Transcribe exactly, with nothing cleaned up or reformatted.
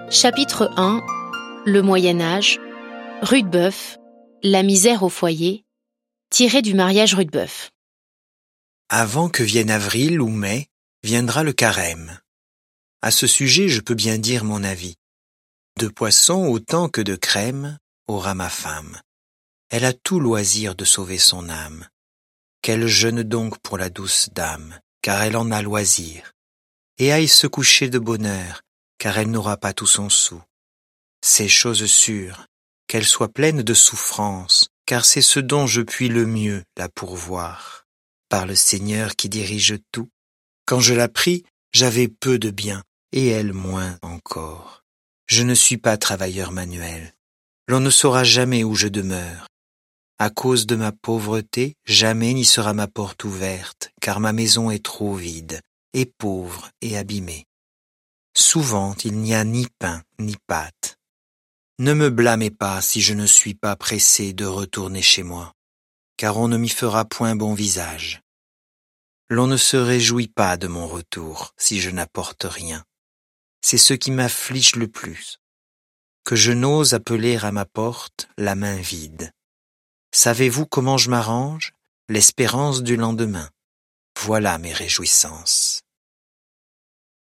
Chapitre un. Le Moyen-Âge. Rudebeuf. La misère au foyer. Tiré du mariage Rudebeuf. Avant que vienne avril ou mai, viendra le carême. À ce sujet, je peux bien dire mon avis. De poisson autant que de crème aura ma femme. Elle a tout loisir de sauver son âme. Qu'elle jeûne donc pour la douce dame, car elle en a loisir. Et aille se coucher de bonne heure, car elle n'aura pas tout son sou. C'est chose sûre, qu'elle soit pleine de souffrance, car c'est ce dont je puis le mieux la pourvoir. Par le Seigneur qui dirige tout. Quand je la pris, j'avais peu de bien, et elle moins encore. Je ne suis pas travailleur manuel. L'on ne saura jamais où je demeure. À cause de ma pauvreté, jamais n'y sera ma porte ouverte, car ma maison est trop vide, et pauvre et abîmée. Souvent, il n'y a ni pain, ni pâte. Ne me blâmez pas si je ne suis pas pressé de retourner chez moi, car on ne m'y fera point bon visage. L'on ne se réjouit pas de mon retour si je n'apporte rien. C'est ce qui m'afflige le plus, que je n'ose appeler à ma porte la main vide. Savez-vous comment je m'arrange? L'espérance du lendemain. Voilà mes réjouissances.